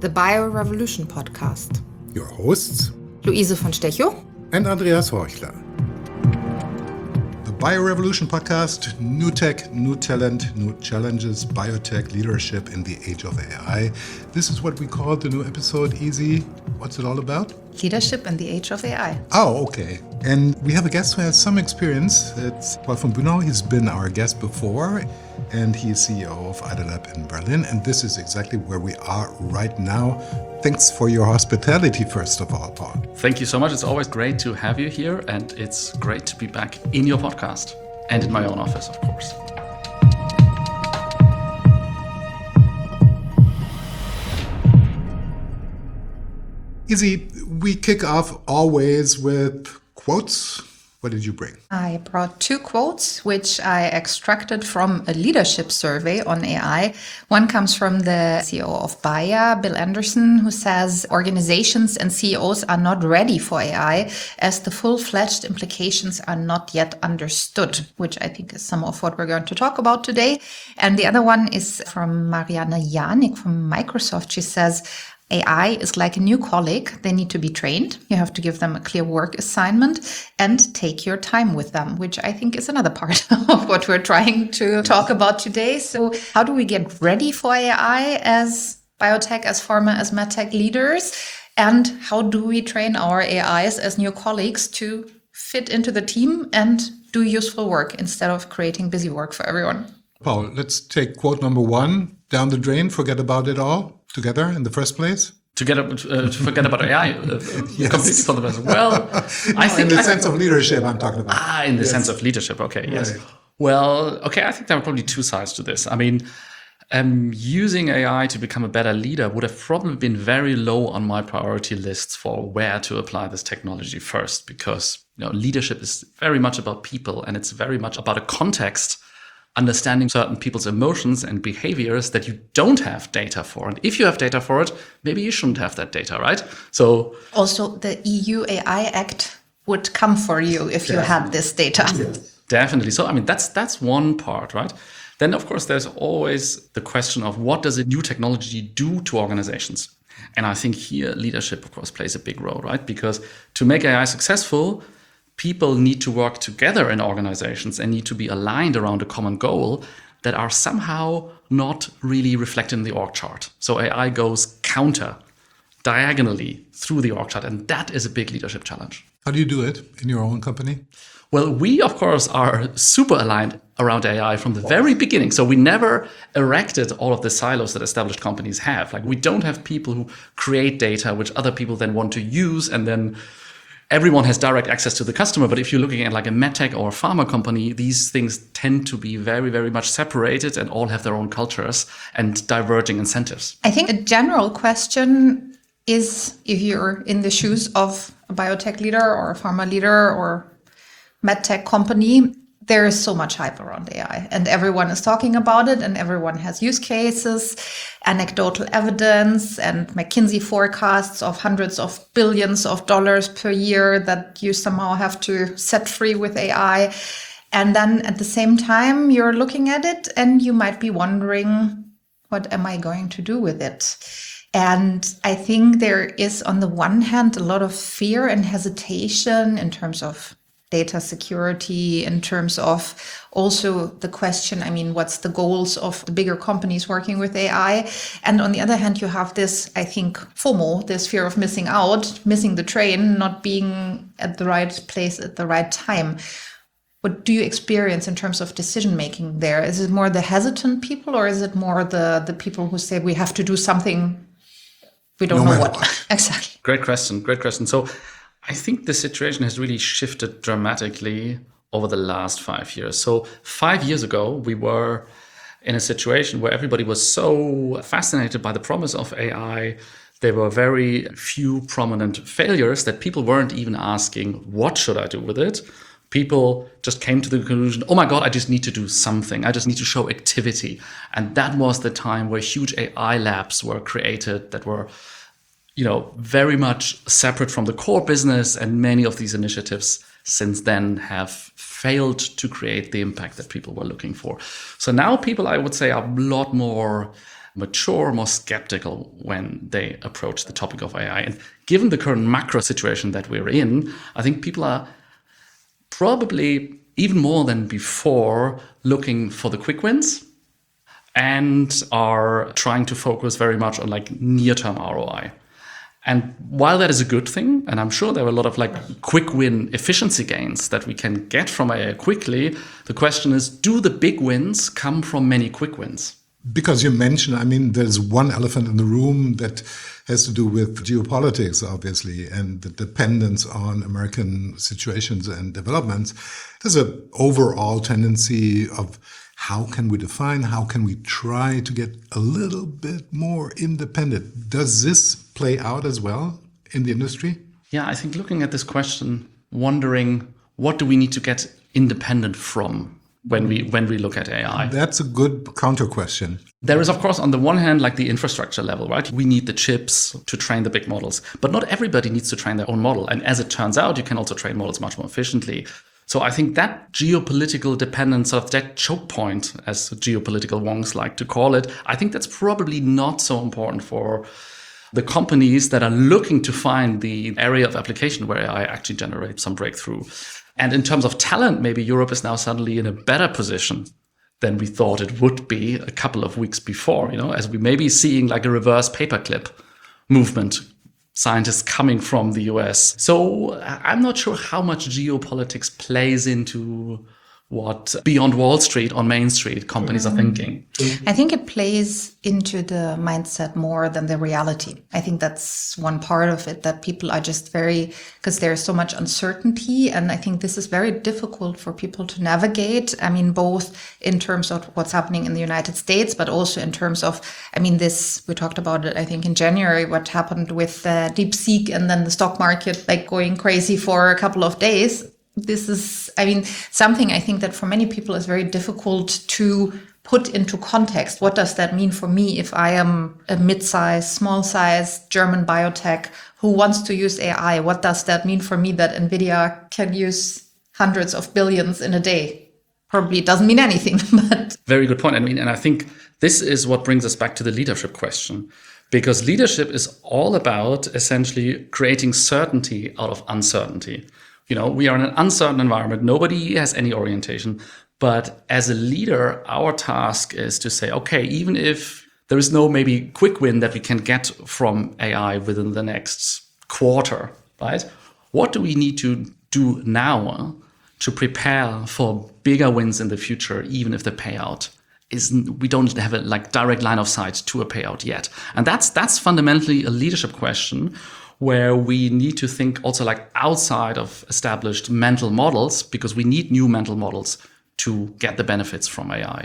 the BioRevolution podcast. Your hosts, Luise von Stechow and Andreas Horchler. The BioRevolution podcast, new tech, new talent, new challenges, biotech leadership in the age of AI. This is what we call the new episode, Easy. What's it all about? Leadership in the age of AI. Oh, okay. And we have a guest who has some experience. It's Paul von Bühnau. He's been our guest before, and he's CEO of IDLab in Berlin. And this is exactly where we are right now. Thanks for your hospitality, first of all, Paul. Thank you so much. It's always great to have you here, and it's great to be back in your podcast and in my own office, of course. Easy, we kick off always with quotes. What did you bring? I brought two quotes, which I extracted from a leadership survey on AI. One comes from the CEO of Bayer, Bill Anderson, who says organizations and CEOs are not ready for AI as the full-fledged implications are not yet understood, which I think is some of what we're going to talk about today. And the other one is from Mariana Janik from Microsoft. She says, AI is like a new colleague. They need to be trained. You have to give them a clear work assignment and take your time with them, which I think is another part of what we're trying to talk about today. So how do we get ready for AI as biotech, as pharma, as medtech leaders? And how do we train our AIs as new colleagues to fit into the team and do useful work instead of creating busy work for everyone? Paul, let's take quote number one, down the drain, forget about it all. Together in the first place? To forget about AI Yes. completely for the best. Well, I think in the sense of leadership I'm talking about. In the sense of leadership. Okay, yes. Right. Well, okay, I think there are probably two sides to this. I mean, using AI to become a better leader would have probably been very low on my priority lists for where to apply this technology first, because leadership is very much about people, and it's very much about a context, understanding certain people's emotions and behaviors that you don't have data for. And if you have data for it, maybe you shouldn't have that data, right? So also the EU AI Act would come for you if you had this data. Definitely. So, I mean, that's one part, right? Then, of course, there's always the question of what does a new technology do to organizations? And I think here leadership, of course, plays a big role, right? Because to make AI successful, people need to work together in organizations and need to be aligned around a common goal that are somehow not really reflected in the org chart. So AI goes diagonally through the org chart, and that is a big leadership challenge. How do you do it in your own company? Well, we, of course, are super aligned around AI from the very beginning. So we never erected all of the silos that established companies have. Like, we don't have people who create data which other people then want to use, and then everyone has direct access to the customer. But if you're looking at like a medtech or a pharma company, these things tend to be very, very much separated and all have their own cultures and diverging incentives. I think a general question is, if you're in the shoes of a biotech leader or a pharma leader or medtech company, there is so much hype around AI and everyone is talking about it and everyone has use cases, anecdotal evidence, and McKinsey forecasts of hundreds of billions of dollars per year that you somehow have to set free with AI. And then at the same time, you're looking at it and you might be wondering, what am I going to do with it? And I think there is, on the one hand, a lot of fear and hesitation in terms of data security, in terms of also the question, I mean, what's the goals of the bigger companies working with AI? And on the other hand, you have this, I think, FOMO, this fear of missing out, missing the train, not being at the right place at the right time. What do you experience in terms of decision-making there? Is it more the hesitant people, or is it more the people who say we have to do something, we don't know what? Exactly. Great question. So I think the situation has really shifted dramatically over the last 5 years. So 5 years ago, we were in a situation where everybody was so fascinated by the promise of AI. There were very few prominent failures that people weren't even asking, what should I do with it? People just came to the conclusion, oh my God, I just need to do something. I just need to show activity. And that was the time where huge AI labs were created that were very much separate from the core business, and many of these initiatives since then have failed to create the impact that people were looking for. So now people, I would say, are a lot more mature, more skeptical when they approach the topic of AI. And given the current macro situation that we're in, I think people are probably even more than before looking for the quick wins and are trying to focus very much on like near-term ROI. And while that is a good thing, and I'm sure there are a lot of like quick win efficiency gains that we can get from AI quickly, the question is, do the big wins come from many quick wins? Because you mentioned, I mean, there's one elephant in the room that has to do with geopolitics, obviously, and the dependence on American situations and developments. There's an overall tendency of how can we define, how can we try to get a little bit more independent? Does this play out as well in the industry? Yeah, I think looking at this question, wondering what do we need to get independent from when we look at AI? That's a good counter question. There is, of course, on the one hand, like the infrastructure level, right? We need the chips to train the big models, but not everybody needs to train their own model. And as it turns out, you can also train models much more efficiently. So I think that geopolitical dependence, of that choke point, as geopolitical wonks like to call it, I think that's probably not so important for the companies that are looking to find the area of application where AI actually generates some breakthrough. And in terms of talent, maybe Europe is now suddenly in a better position than we thought it would be a couple of weeks before, as we may be seeing like a reverse paperclip movement, scientists coming from the US. So I'm not sure how much geopolitics plays into what beyond Wall Street on Main Street companies are thinking. I think it plays into the mindset more than the reality. I think that's one part of it, that people are just because there's so much uncertainty. And I think this is very difficult for people to navigate. I mean, both in terms of what's happening in the United States, but also in terms of, we talked about it, I think in January, what happened with DeepSeek and then the stock market like going crazy for a couple of days. This is, something I think that for many people is very difficult to put into context. What does that mean for me if I am a mid-sized, small-sized German biotech who wants to use AI? What does that mean for me that NVIDIA can use hundreds of billions in a day? Probably doesn't mean anything, but... Very good point. And I think this is what brings us back to the leadership question. Because leadership is all about essentially creating certainty out of uncertainty. We are in an uncertain environment. Nobody has any orientation. But as a leader, our task is to say, okay, even if there is no maybe quick win that we can get from AI within the next quarter, right? What do we need to do now to prepare for bigger wins in the future, even if the payout we don't have a direct line of sight to a payout yet? And that's fundamentally a leadership question, where we need to think also outside of established mental models, because we need new mental models to get the benefits from AI.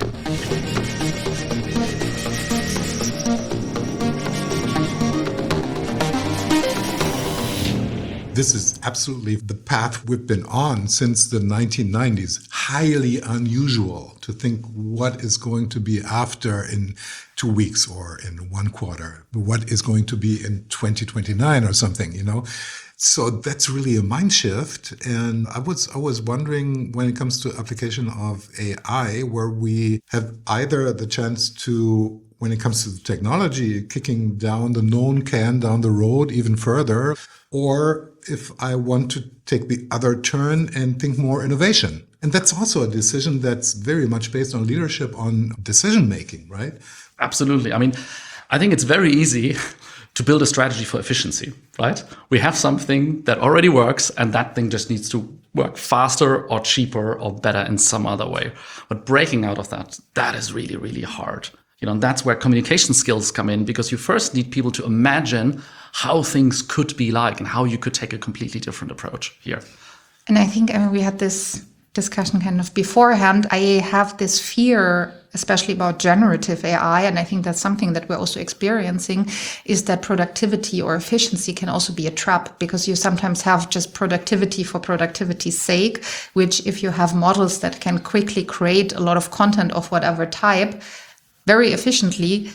This is absolutely the path we've been on since the 1990s. Highly unusual to think what is going to be after in 2 weeks or in 1 quarter, what is going to be in 2029 or something, So that's really a mind shift. And I was wondering, when it comes to application of AI, where we have either the chance to, when it comes to the technology, kicking down the known can down the road even further, or if I want to take the other turn and think more innovation. And that's also a decision that's very much based on leadership, on decision making, right? Absolutely. I think it's very easy to build a strategy for efficiency, right? We have something that already works, and that thing just needs to work faster or cheaper or better in some other way. But breaking out of that is really, really hard. And that's where communication skills come in, because you first need people to imagine how things could be like and how you could take a completely different approach here. And I think we had this discussion kind of beforehand. I have this fear, especially about generative AI, and I think that's something that we're also experiencing, is that productivity or efficiency can also be a trap, because you sometimes have just productivity for productivity's sake, which if you have models that can quickly create a lot of content of whatever type very efficiently,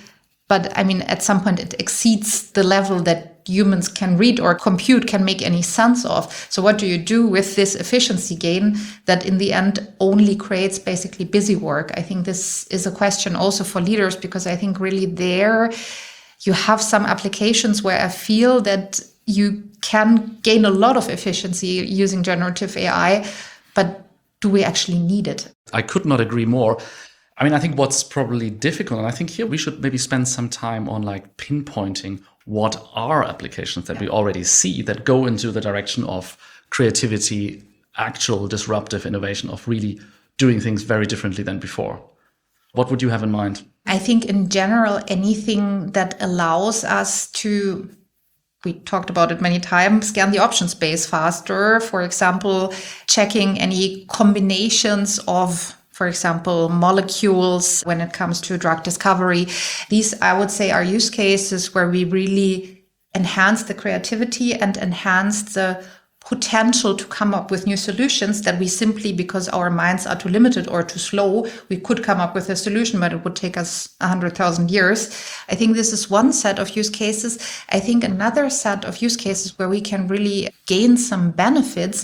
But I mean, at some point it exceeds the level that humans can read or compute, can make any sense of. So what do you do with this efficiency gain that in the end only creates basically busy work? I think this is a question also for leaders, because I think really there you have some applications where I feel that you can gain a lot of efficiency using generative AI, but do we actually need it? I could not agree more. I mean, I think what's probably difficult, and I think here we should maybe spend some time on like pinpointing what are applications that we already see that go into the direction of creativity, actual disruptive innovation, of really doing things very differently than before. What would you have in mind? I think in general, anything that allows us to, we talked about it many times, scan the option space faster. For example, checking any combinations of, for example, molecules when it comes to drug discovery. These, I would say, are use cases where we really enhance the creativity and enhance the potential to come up with new solutions that we simply, because our minds are too limited or too slow, we could come up with a solution, but it would take us 100,000 years. I think this is one set of use cases. I think another set of use cases where we can really gain some benefits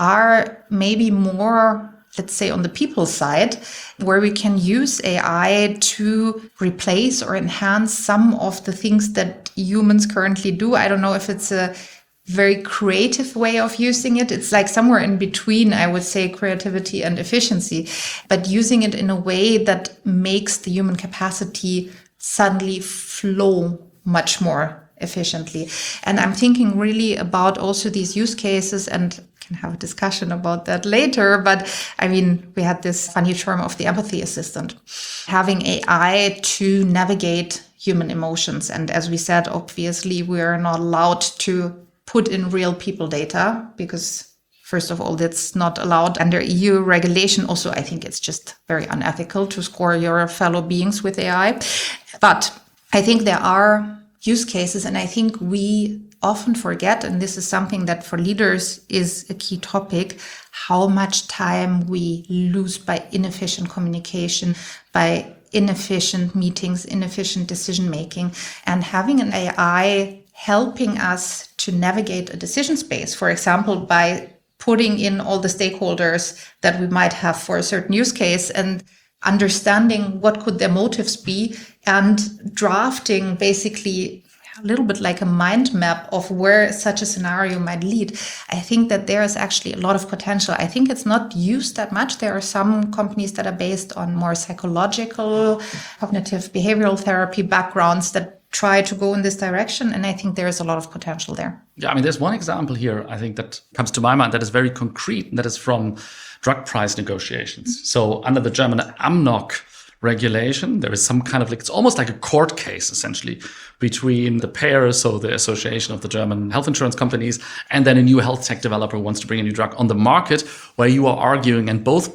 are maybe more, let's say, on the people side, where we can use AI to replace or enhance some of the things that humans currently do. I don't know if it's a very creative way of using it. It's like somewhere in between, I would say, creativity and efficiency, but using it in a way that makes the human capacity suddenly flow much more efficiently. And I'm thinking really about also these use cases, and can have a discussion about that later. But I mean, we had this funny term of the empathy assistant, having AI to navigate human emotions. And as we said, obviously, we are not allowed to put in real people data because, first of all, that's not allowed under EU regulation. Also, I think it's just very unethical to score your fellow beings with AI. But I think there are use cases, and I think we often forget, and this is something that for leaders is a key topic, how much time we lose by inefficient communication, by inefficient meetings, inefficient decision making. And having an AI helping us to navigate a decision space, for example, by putting in all the stakeholders that we might have for a certain use case and understanding what could their motives be, and drafting basically a little bit like a mind map of where such a scenario might lead. I think that there is actually a lot of potential. I think it's not used that much. There are some companies that are based on more psychological, cognitive behavioral therapy backgrounds that try to go in this direction. And I think there is a lot of potential there. Yeah, I mean, there's one example here, I think, that comes to my mind that is very concrete, and that is from drug price negotiations. Mm-hmm. So under the German AMNOG regulation, there is some kind of, like, it's almost like a court case, essentially, between the payers, so the Association of the German Health Insurance Companies, and then a new health tech developer who wants to bring a new drug on the market, where you are arguing, and both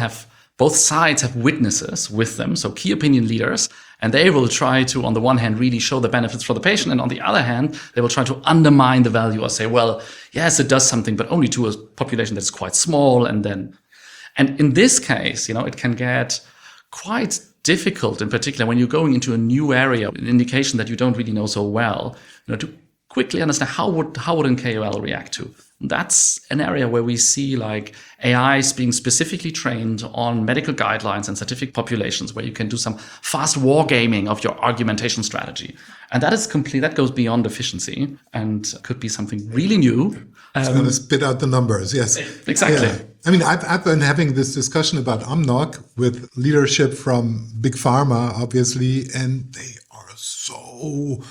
sides have witnesses with them, so key opinion leaders, and they will try to, on the one hand, really show the benefits for the patient, and on the other hand, they will try to undermine the value or say, well, yes, it does something, but only to a population that's quite small. And in this case, it can get quite difficult, in particular when you're going into a new area, an indication that you don't really know so well, to quickly understand how would an KOL react to. That's an area where we see like AIs being specifically trained on medical guidelines and scientific populations, where you can do some fast wargaming of your argumentation strategy. And that goes beyond efficiency and could be something really new. It's going to spit out the numbers, yes. Exactly. Yeah. I mean, I've been having this discussion about AMNOG with leadership from Big Pharma, obviously, and they are so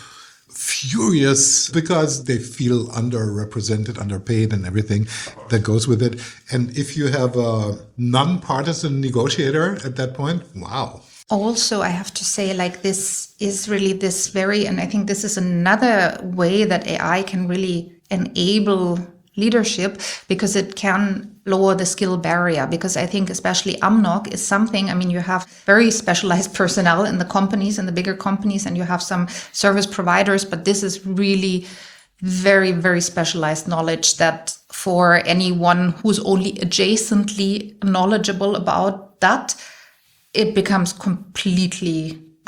furious because they feel underrepresented, underpaid, and everything that goes with it. And if you have a non-partisan negotiator at that point, wow. Also, I have to say, like, this is really this very, and I think this is another way that AI can really enable leadership, because it can lower the skill barrier. Because I think especially AMNOG is something, I mean, you have very specialized personnel in the companies, in the bigger companies, and you have some service providers, but this is really very, very specialized knowledge that for anyone who's only adjacently knowledgeable about that, it becomes completely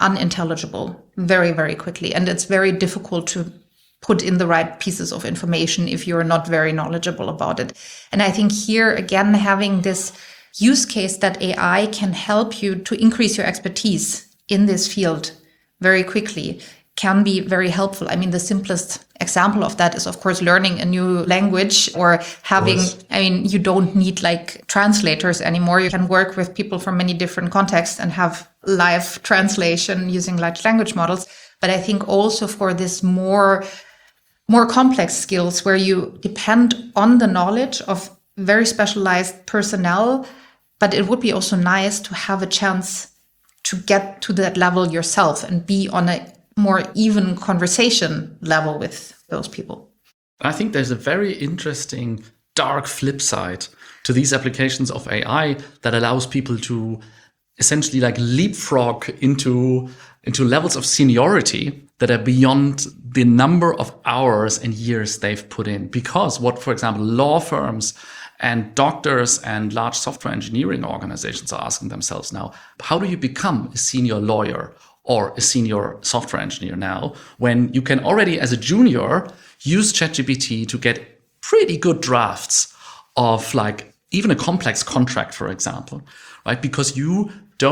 unintelligible very, very quickly. And it's very difficult to put in the right pieces of information if you're not very knowledgeable about it. And I think here, again, having this use case that AI can help you to increase your expertise in this field very quickly can be very helpful. I mean, the simplest example of that is, of course, learning a new language or having, you don't need like translators anymore. You can work with people from many different contexts and have live translation using large language models. But I think also for this more complex skills where you depend on the knowledge of very specialized personnel, but it would be also nice to have a chance to get to that level yourself and be on a more even conversation level with those people. I think there's a very interesting dark flip side to these applications of AI that allows people to essentially like leapfrog into levels of seniority that are beyond the number of hours and years they've put in. Because what, for example, law firms and doctors and large software engineering organizations are asking themselves now, how do you become a senior lawyer or a senior software engineer now when you can already, as a junior, use ChatGPT to get pretty good drafts of like even a complex contract, for example, right? Because you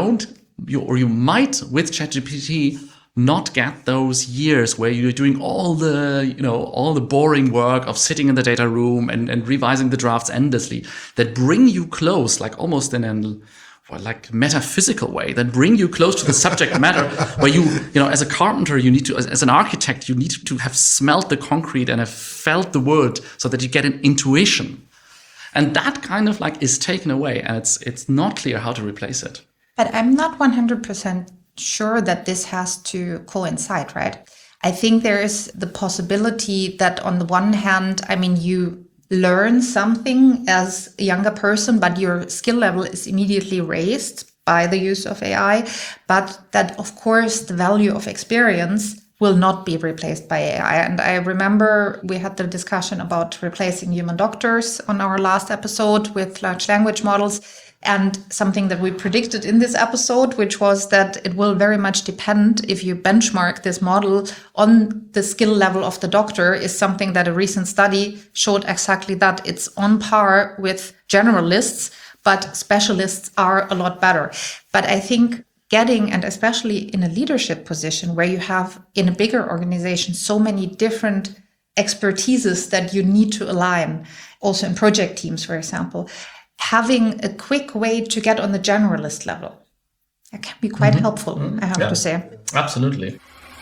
might with ChatGPT not get those years where you're doing all the boring work of sitting in the data room and revising the drafts endlessly that bring you close, like almost in an like metaphysical way, that bring you close to the subject matter where you as a carpenter, you need to, as an architect, you need to have smelt the concrete and have felt the wood so that you get an intuition. And that kind of like is taken away, and it's not clear how to replace it. But I'm not 100% sure that this has to coincide, right? I think there is the possibility that on the one hand, you learn something as a younger person, but your skill level is immediately raised by the use of AI. But that, of course, the value of experience will not be replaced by AI. And I remember we had the discussion about replacing human doctors on our last episode with large language models. And something that we predicted in this episode, which was that it will very much depend if you benchmark this model on the skill level of the doctor, is something that a recent study showed exactly that. It's on par with generalists, but specialists are a lot better. But I think getting, and especially in a leadership position where you have in a bigger organization so many different expertises that you need to align, also in project teams, for example, having a quick way to get on the generalist level, that can be quite helpful, I have to say. Absolutely.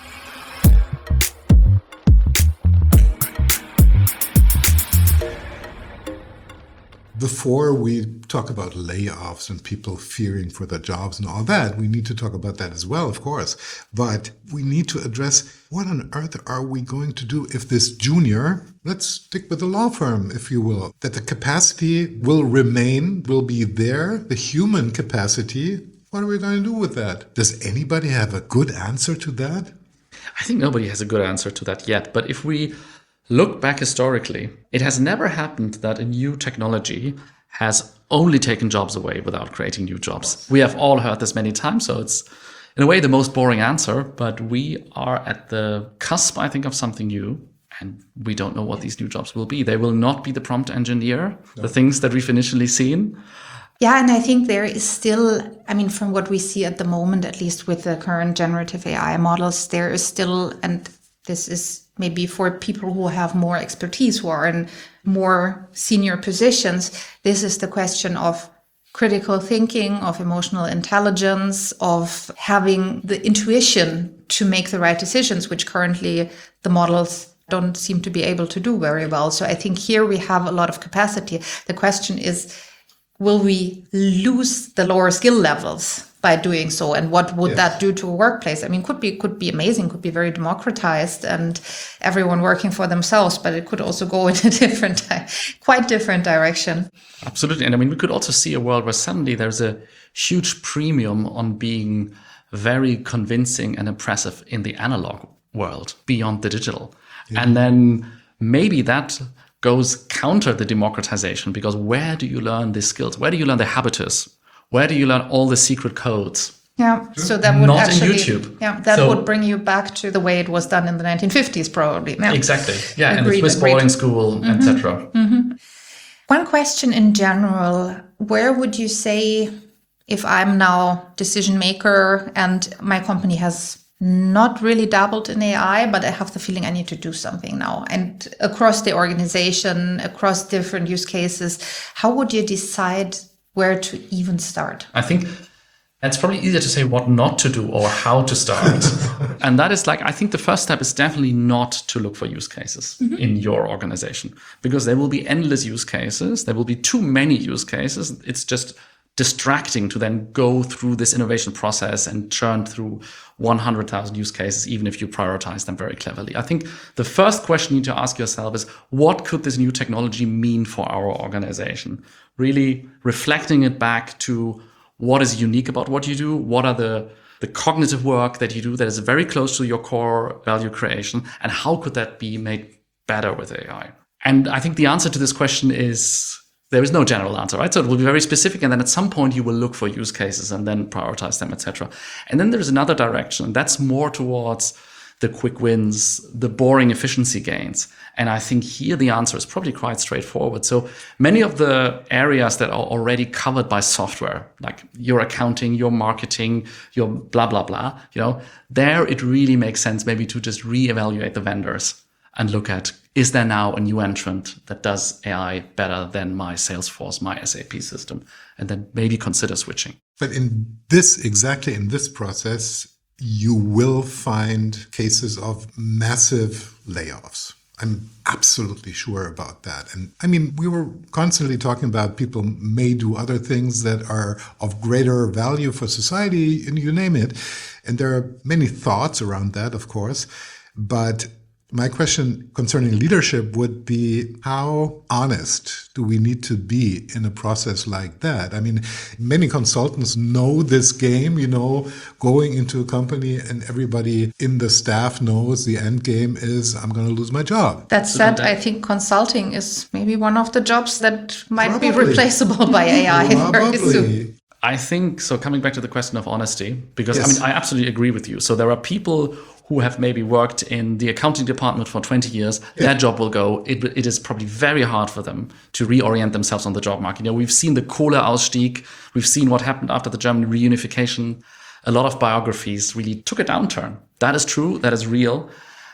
Before we talk about layoffs and people fearing for their jobs and all that, we need to talk about that as well, of course. But we need to address what on earth are we going to do if this junior, let's stick with the law firm, if you will, that the capacity will remain, will be there, the human capacity. What are we going to do with that? Does anybody have a good answer to that? I think nobody has a good answer to that yet. But if we look back historically, it has never happened that a new technology has only taken jobs away without creating new jobs. We have all heard this many times, so it's in a way the most boring answer, but we are at the cusp, I think, of something new, and we don't know what these new jobs will be. They will not be the prompt engineer, the things that we've initially seen. Yeah, and I think there is still, from what we see at the moment, at least with the current generative AI models, there is still, and this is maybe for people who have more expertise, who are in more senior positions, this is the question of critical thinking, of emotional intelligence, of having the intuition to make the right decisions, which currently the models don't seem to be able to do very well. So I think here we have a lot of capacity. The question is, will we lose the lower skill levels by doing so? And what would that do to a workplace? Could be amazing, could be very democratized and everyone working for themselves, but it could also go in a quite different direction. Absolutely. And we could also see a world where suddenly there's a huge premium on being very convincing and impressive in the analog world beyond the digital. Yeah. And then maybe that goes counter the democratization, because where do you learn these skills? Where do you learn the habitus? Where do you learn all the secret codes? Yeah, so that would Not in actually, YouTube. Yeah, that So- would bring you back to the way it was done in the 1950s, probably. Yeah. Exactly. Yeah, and the Agreed, Swiss agreed. boarding school, etc. One question in general, where would you say, if I'm now decision maker and my company has not really dabbled in AI, but I have the feeling I need to do something now, and across the organization, across different use cases, how would you decide where to even start? I think it's probably easier to say what not to do or how to start. And that is like, I think the first step is definitely not to look for use cases in your organization, because there will be endless use cases. There will be too many use cases. It's just distracting to then go through this innovation process and churn through 100,000 use cases, even if you prioritize them very cleverly. I think the first question you need to ask yourself is, what could this new technology mean for our organization? Really reflecting it back to what is unique about what you do, what are the cognitive work that you do that is very close to your core value creation, and how could that be made better with AI? And I think the answer to this question is, there is no general answer, right? So it will be very specific, and then at some point you will look for use cases and then prioritize them, etc. And then there's another direction, and that's more towards the quick wins, the boring efficiency gains. And I think here the answer is probably quite straightforward. So many of the areas that are already covered by software, like your accounting, your marketing, your blah, blah, blah, there it really makes sense maybe to just reevaluate the vendors and look at, is there now a new entrant that does AI better than my Salesforce, my SAP system? And then maybe consider switching. But exactly in this process, you will find cases of massive layoffs. I'm absolutely sure about that. And I mean, we were constantly talking about people may do other things that are of greater value for society, and you name it. And there are many thoughts around that, of course. But my question concerning leadership would be, how honest do we need to be in a process like that? I mean, many consultants know this game, going into a company and everybody in the staff knows the end game is, I'm going to lose my job. That said, I think consulting is maybe one of the jobs that might be Probably. replaceable by AI very soon. Probably. I think, so coming back to the question of honesty, because Yes. I absolutely agree with you. So there are people who have maybe worked in the accounting department for 20 years, their job will go. It is probably very hard for them to reorient themselves on the job market. We've seen the Kohleausstieg. We've seen what happened after the German reunification. A lot of biographies really took a downturn. That is true. That is real.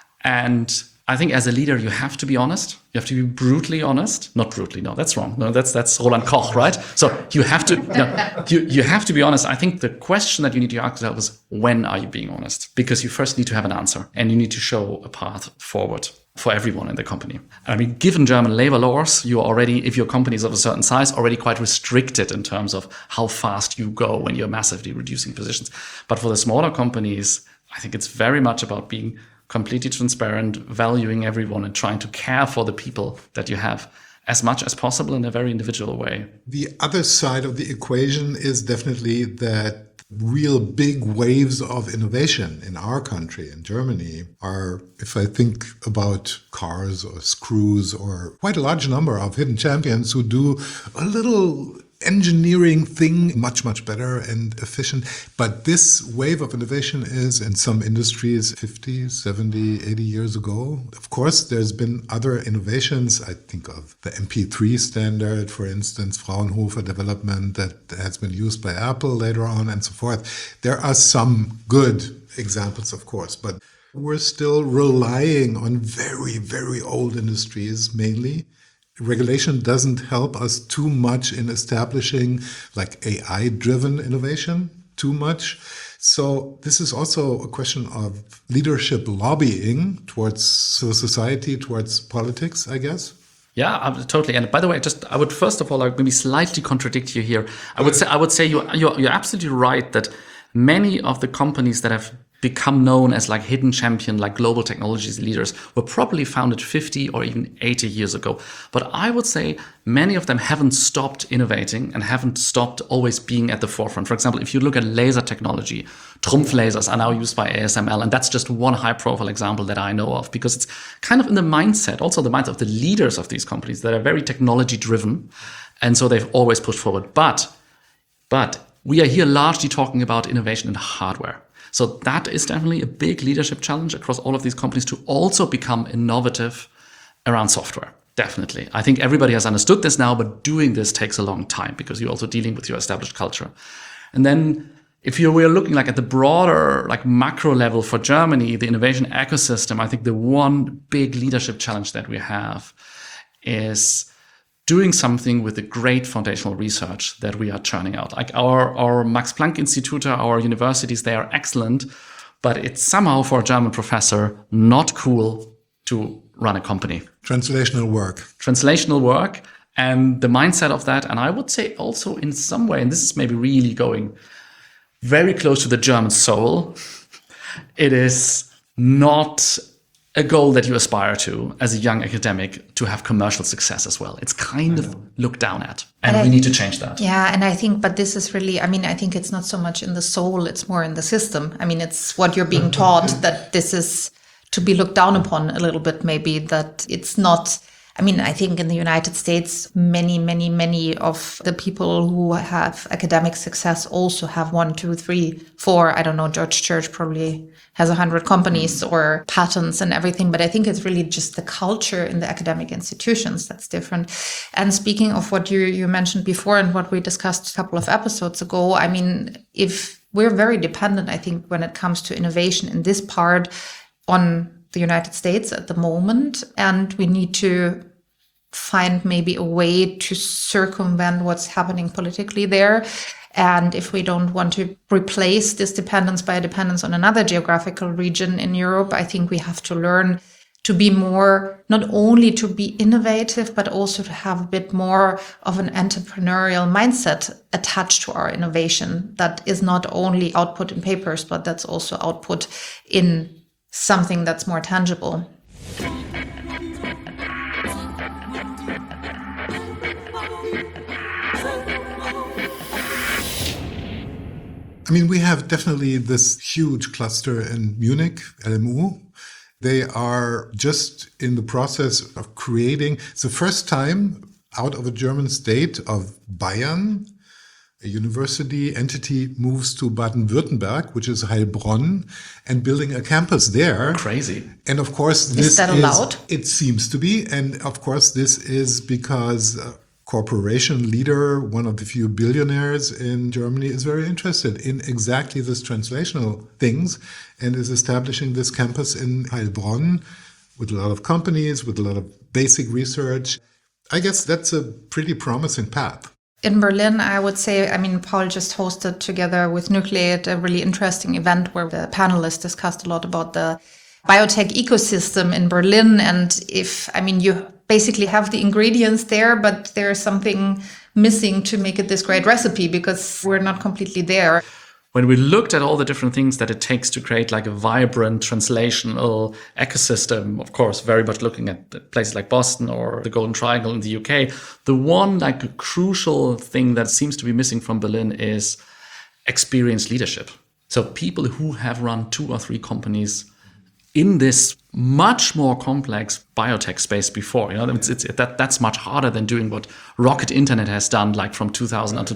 And I think as a leader, you have to be honest. You have to be brutally honest. Not brutally, no, that's wrong. No, that's Roland Koch, right? So you have to, you have to be honest. I think the question that you need to ask yourself is, when are you being honest? Because you first need to have an answer, and you need to show a path forward for everyone in the company. I mean, given German labor laws, you are already, if your company is of a certain size, already quite restricted in terms of how fast you go when you're massively reducing positions. But for the smaller companies, I think it's very much about being completely transparent, valuing everyone, and trying to care for the people that you have as much as possible in a very individual way. The other side of the equation is definitely that real big waves of innovation in our country, in Germany, are, if I think about cars or screws or quite a large number of hidden champions who do a little engineering thing much, much better and efficient. But this wave of innovation is in some industries 50, 70, 80 years ago. Of course, there's been other innovations. I think of the MP3 standard, for instance, Fraunhofer development that has been used by Apple later on and so forth. There are some good examples, of course, but we're still relying on very, very old industries mainly. Regulation doesn't help us too much in establishing like AI-driven innovation too much. So this is also a question of leadership lobbying towards civil society, towards politics, I guess. Yeah, totally. And by the way, I would first of all maybe slightly contradict you here. I would say you're absolutely right that many of the companies that have become known as like hidden champion, like global technologies leaders, were probably founded 50 or even 80 years ago. But I would say many of them haven't stopped innovating and haven't stopped always being at the forefront. For example, if you look at laser technology, Trumpf lasers are now used by ASML. And that's just one high profile example that I know of, because it's kind of in the mindset, also the mindset of the leaders of these companies that are very technology driven. And so they've always pushed forward. But we are here largely talking about innovation in hardware. So that is definitely a big leadership challenge across all of these companies to also become innovative around software. Definitely. I think everybody has understood this now, but doing this takes a long time because you're also dealing with your established culture. And then if we're looking like at the broader, like macro level for Germany, the innovation ecosystem, I think the one big leadership challenge that we have is doing something with the great foundational research that we are churning out. Like our Max Planck Institute, our universities, they are excellent, but it's somehow for a German professor not cool to run a company. Translational work. And the mindset of that, and I would say also in some way, and this is maybe really going very close to the German soul, it is not a goal that you aspire to as a young academic to have commercial success as well. It's kind of looked down at, and we need to change that. Yeah, and I think, but this is really, I think it's not so much in the soul, it's more in the system. It's what you're being taught, that this is to be looked down upon a little bit, maybe, that it's not. I think in the United States, many of the people who have academic success also have 1, 2, 3, 4. I don't know, George Church probably has 100 companies or patents and everything. But I think it's really just the culture in the academic institutions that's different. And speaking of what you mentioned before and what we discussed a couple of episodes ago, if we're very dependent, I think, when it comes to innovation in this part on the United States at the moment, and we need to find maybe a way to circumvent what's happening politically there. And if we don't want to replace this dependence by a dependence on another geographical region in Europe, I think we have to learn to be more, not only to be innovative, but also to have a bit more of an entrepreneurial mindset attached to our innovation that is not only output in papers, but that's also output in something that's more tangible. We have definitely this huge cluster in Munich, LMU. They are just in the process of creating, it's the first time out of a German state of Bayern, a university entity moves to Baden-Württemberg, which is Heilbronn, and building a campus there. Crazy. And of course, this is that allowed? It seems to be. And of course, this is because a corporation leader, one of the few billionaires in Germany, is very interested in exactly this translational things and is establishing this campus in Heilbronn with a lot of companies, with a lot of basic research. I guess that's a pretty promising path. In Berlin, I would say, Paul just hosted together with Nucleate a really interesting event where the panelists discussed a lot about the biotech ecosystem in Berlin. And you basically have the ingredients there, but there's something missing to make it this great recipe because we're not completely there. When we looked at all the different things that it takes to create like a vibrant translational ecosystem, of course, very much looking at places like Boston or the Golden Triangle in the UK, the one like crucial thing that seems to be missing from Berlin is experienced leadership. So people who have run 2 or 3 companies in this much more complex biotech space before, that's much harder than doing what Rocket Internet has done, like from 2000 until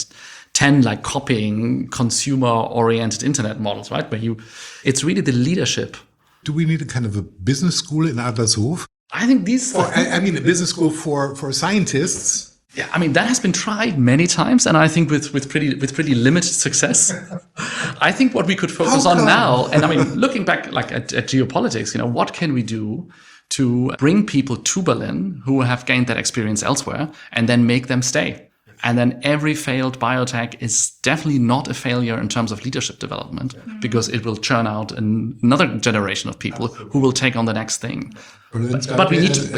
2010, like copying consumer-oriented internet models, right? Where it's really the leadership. Do we need a kind of a business school in Adlershof? I think these... a business school for scientists. Yeah, that has been tried many times, and I think with pretty limited success. I think what we could focus on now, and looking back like at geopolitics, what can we do to bring people to Berlin who have gained that experience elsewhere, and then make them stay? And then every failed biotech is definitely not a failure in terms of leadership development, because it will churn out another generation of people who will take on the next thing. But we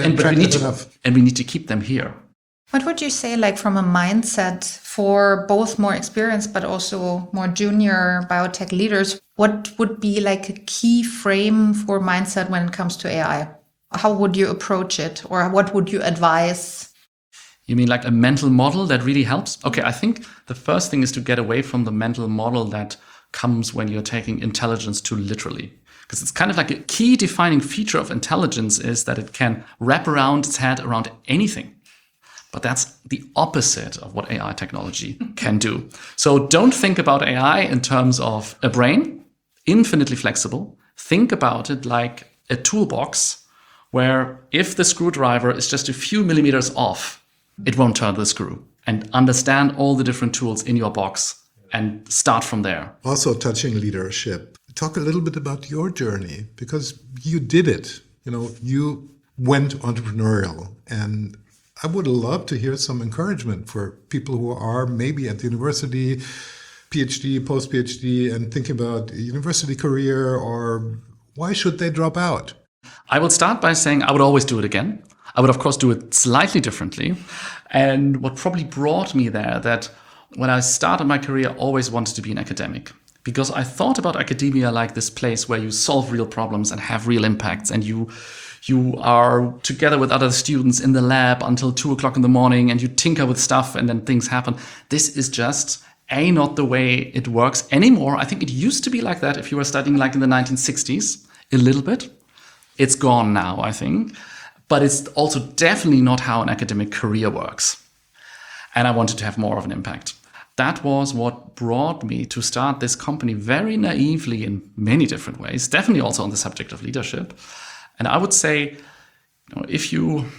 need to keep them here. What would you say, like from a mindset for both more experienced but also more junior biotech leaders, what would be like a key frame for mindset when it comes to AI? How would you approach it, or what would you advise? You mean like a mental model that really helps? Okay, I think the first thing is to get away from the mental model that comes when you're taking intelligence too literally. Because it's kind of like a key defining feature of intelligence is that it can wrap around its head around anything. But that's the opposite of what AI technology can do. So don't think about AI in terms of a brain, infinitely flexible. Think about it like a toolbox where if the screwdriver is just a few millimeters off, it won't turn the screw. And understand all the different tools in your box and start from there. Also touching leadership. Talk a little bit about your journey, because you did it. You went entrepreneurial, and I would love to hear some encouragement for people who are maybe at the university, PhD, post-PhD, and thinking about a university career, or why should they drop out? I would start by saying I would always do it again. I would, of course, do it slightly differently. And what probably brought me there, that when I started my career, I always wanted to be an academic. Because I thought about academia like this place where you solve real problems and have real impacts, and you are together with other students in the lab until 2 o'clock in the morning, and you tinker with stuff and then things happen. This is just not the way it works anymore. I think it used to be like that if you were studying like in the 1960s, a little bit. It's gone now, I think. But it's also definitely not how an academic career works. And I wanted to have more of an impact. That was what brought me to start this company very naively in many different ways, definitely also on the subject of leadership. And I would say, if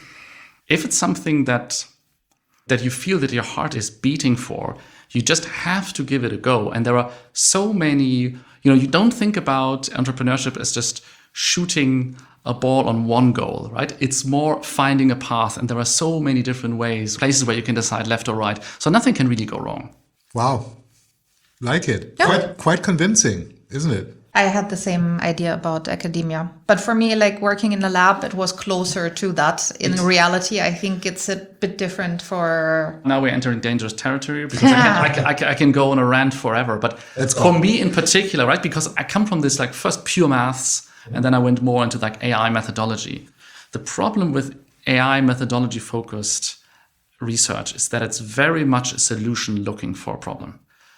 it's something that you feel that your heart is beating for, you just have to give it a go. And there are so many, you don't think about entrepreneurship as just shooting a ball on one goal, right? It's more finding a path. And there are so many different ways, places where you can decide left or right. So nothing can really go wrong. Wow. Like it. Yeah. Quite convincing, isn't it? I had the same idea about academia. But for me, like working in the lab, it was closer to that. In reality, I think it's a bit different for... Now we're entering dangerous territory because I can go on a rant forever. But for me in particular, right, because I come from this like first pure maths, and then I went more into like AI methodology. The problem with AI methodology focused research is that it's very much a solution looking for a problem.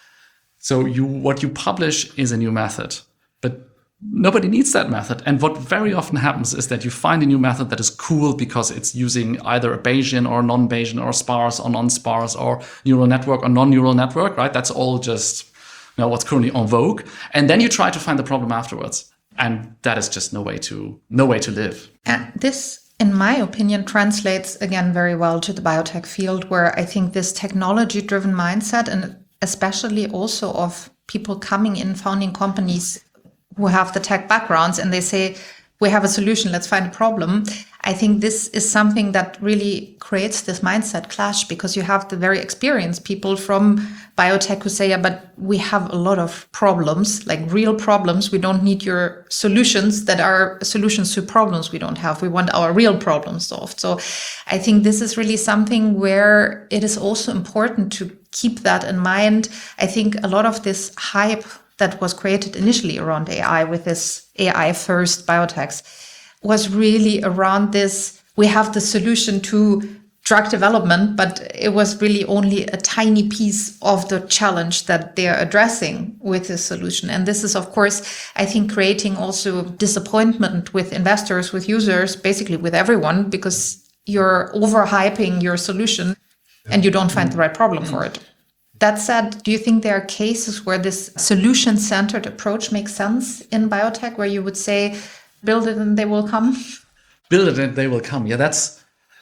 So what you publish is a new method, but nobody needs that method. And what very often happens is that you find a new method that is cool because it's using either a Bayesian or non-Bayesian or sparse or non-sparse or neural network or non-neural network, right? That's all just what's currently en vogue. And then you try to find the problem afterwards. And that is just no way to live. And this, in my opinion, translates again very well to the biotech field, where I think this technology-driven mindset, and especially also of people coming in, founding companies who have the tech backgrounds, and they say, we have a solution, let's find a problem. I think this is something that really creates this mindset clash, because you have the very experienced people from biotech who say, yeah, but we have a lot of problems, like real problems. We don't need your solutions that are solutions to problems we don't have. We want our real problems solved. So I think this is really something where it is also important to keep that in mind. I think a lot of this hype that was created initially around AI with this AI first biotechs was really around this. We have the solution to drug development, but it was really only a tiny piece of the challenge that they're addressing with this solution. And this is, of course, I think creating also disappointment with investors, with users, basically with everyone, because you're overhyping your solution and you don't find the right problem for it. That said, do you think there are cases where this solution-centered approach makes sense in biotech, where you would say, build it and they will come? Build it and they will come. Yeah, that's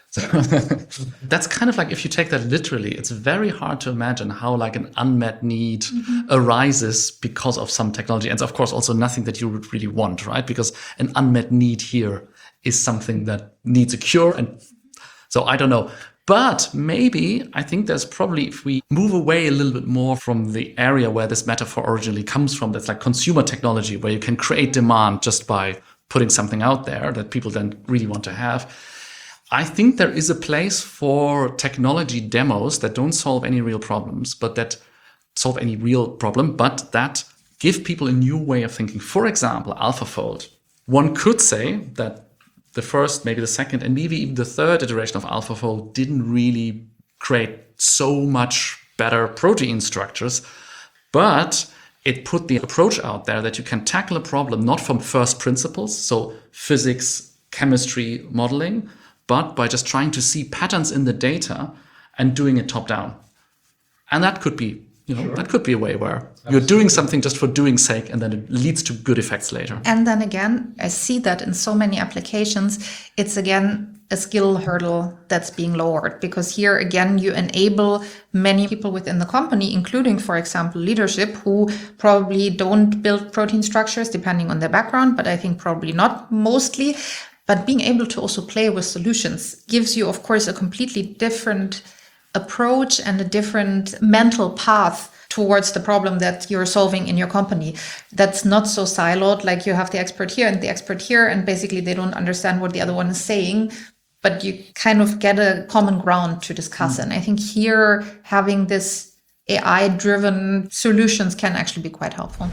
kind of like, if you take that literally, it's very hard to imagine how like an unmet need arises because of some technology. And of course, also nothing that you would really want, right? Because an unmet need here is something that needs a cure. And so I don't know. But maybe, I think there's probably, if we move away a little bit more from the area where this metaphor originally comes from, that's like consumer technology, where you can create demand just by putting something out there that people then really want to have. I think there is a place for technology demos that don't solve any real problems, but that solve any real problem, but that give people a new way of thinking. For example, AlphaFold. One could say that the first, maybe the second, and maybe even the third iteration of AlphaFold didn't really create so much better protein structures, but it put the approach out there that you can tackle a problem not from first principles, so physics, chemistry, modeling, but by just trying to see patterns in the data and doing it top down. And that could be, that could be a way where you're doing something just for doing sake, and then it leads to good effects later. And then again, I see that in so many applications, it's again a skill hurdle that's being lowered, because here again, you enable many people within the company, including, for example, leadership, who probably don't build protein structures depending on their background, but I think probably not mostly. But being able to also play with solutions gives you, of course, a completely different approach and a different mental path towards the problem that you're solving in your company. That's not so siloed, like you have the expert here and the expert here, and basically they don't understand what the other one is saying, but you kind of get a common ground to discuss. And I think here having this AI-driven solutions can actually be quite helpful.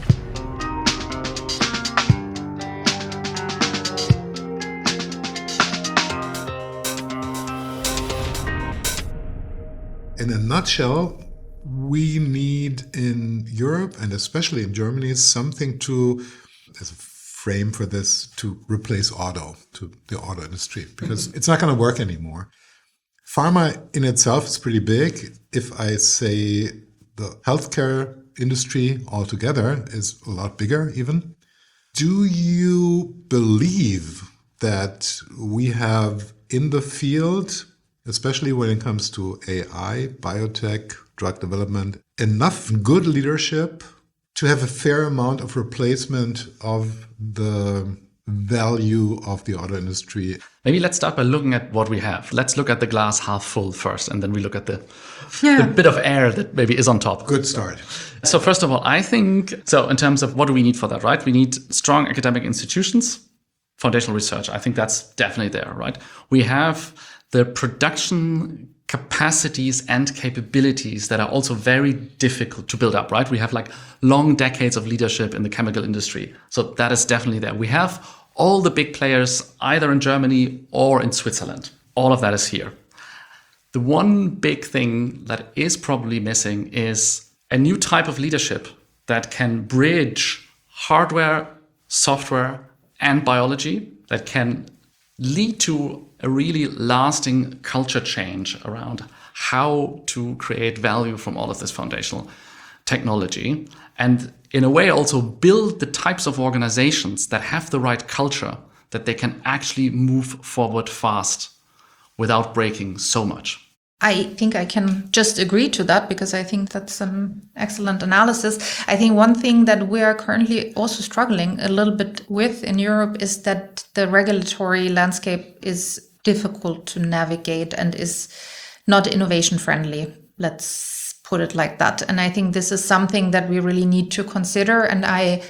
In a nutshell, we need in Europe and especially in Germany something to, as a frame for this, to replace the auto industry, because it's not going to work anymore. Pharma in itself is pretty big. If I say the healthcare industry altogether is a lot bigger even. Do you believe that we have in the field, especially when it comes to AI, biotech, drug development, enough good leadership to have a fair amount of replacement of the value of the auto industry? Maybe let's start by looking at what we have. Let's look at the glass half full first, and then we look at the bit of air that maybe is on top. Good start. So first of all, I think, in terms of what do we need for that, right? We need strong academic institutions, foundational research. I think that's definitely there, right? We have the production capacities and capabilities that are also very difficult to build up, right? We have like long decades of leadership in the chemical industry. So that is definitely there. We have all the big players either in Germany or in Switzerland. All of that is here. The one big thing that is probably missing is a new type of leadership that can bridge hardware, software, and biology, that can lead to a really lasting culture change around how to create value from all of this foundational technology. And in a way also build the types of organizations that have the right culture, that they can actually move forward fast without breaking so much. I think I can just agree to that, because I think that's an excellent analysis. I think one thing that we are currently also struggling a little bit with in Europe is that the regulatory landscape is difficult to navigate and is not innovation friendly. Let's put it like that. And I think this is something that we really need to consider. And I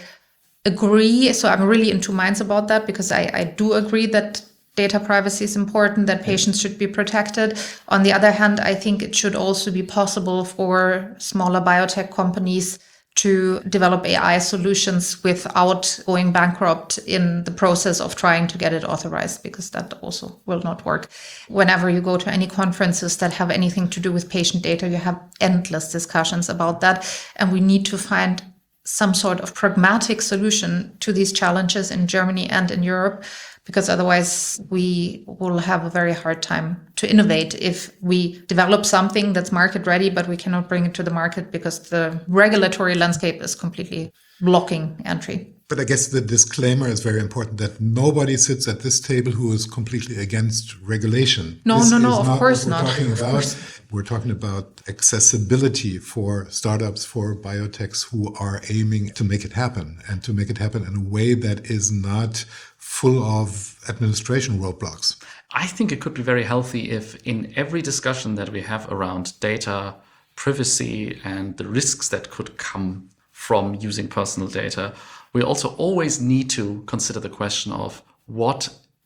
agree. So I'm really in two minds about that, because I do agree that data privacy is important, that patients should be protected. On the other hand, I think it should also be possible for smaller biotech companies to develop AI solutions without going bankrupt in the process of trying to get it authorized, because that also will not work. Whenever you go to any conferences that have anything to do with patient data, you have endless discussions about that. And we need to find some sort of pragmatic solution to these challenges in Germany and in Europe, because otherwise we will have a very hard time to innovate if we develop something that's market ready, but we cannot bring it to the market because the regulatory landscape is completely blocking entry. But I guess the disclaimer is very important, that nobody sits at this table who is completely against regulation. No, This no, is of course what not. We're talking about accessibility for startups, for biotechs who are aiming to make it happen, and to make it happen in a way that is not full of administration roadblocks. I think it could be very healthy if in every discussion that we have around data privacy and the risks that could come from using personal data, we also always need to consider the question of what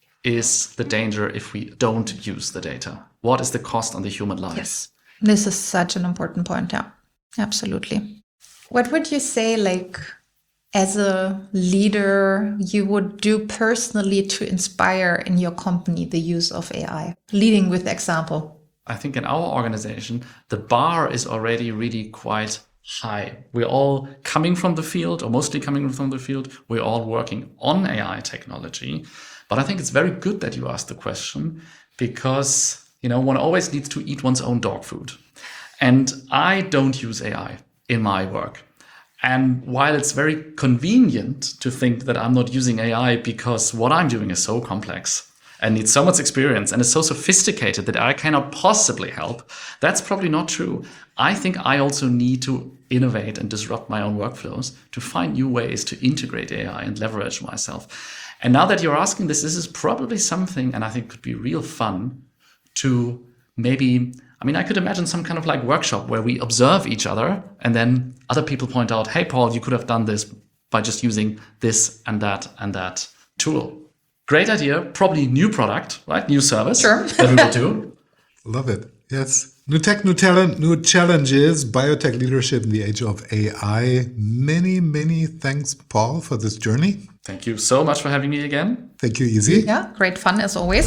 is the danger if we don't use the data? What is the cost on the human life? Yes, this is such an important point. Yeah, absolutely. What would you say, like, as a leader, you would do personally to inspire in your company the use of AI, leading with example? I think in our organization, the bar is already really quite high. We're all coming from the field, or mostly coming from the field. We're all working on AI technology. But I think it's very good that you asked the question, because, one always needs to eat one's own dog food. And I don't use AI in my work. And while it's very convenient to think that I'm not using AI because what I'm doing is so complex and needs so much experience and is so sophisticated that I cannot possibly help, that's probably not true. I think I also need to innovate and disrupt my own workflows to find new ways to integrate AI and leverage myself. And now that you're asking this is probably something, and I think could be real fun to maybe, I could imagine some kind of like workshop where we observe each other and then other people point out, hey, Paul, you could have done this by just using this and that tool. Great idea. Probably new product, right? New service. Sure. That we will do. Love it. Yes. New tech, new talent, new challenges, biotech leadership in the age of AI. Many, many thanks, Paul, for this journey. Thank you so much for having me again. Thank you, Easy. Yeah, great fun as always.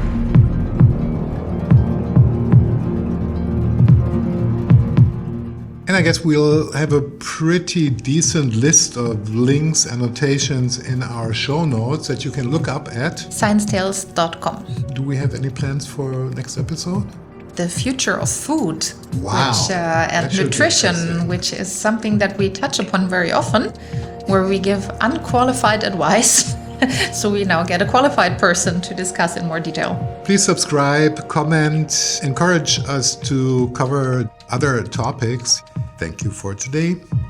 And I guess we'll have a pretty decent list of links, annotations in our show notes that you can look up at sciencetales.com. Do we have any plans for next episode? The future of food, Wow. and That should be nutrition, interesting. which is something that we touch upon very often, where we give unqualified advice. So we now get a qualified person to discuss in more detail. Please subscribe, comment, encourage us to cover other topics. Thank you for today.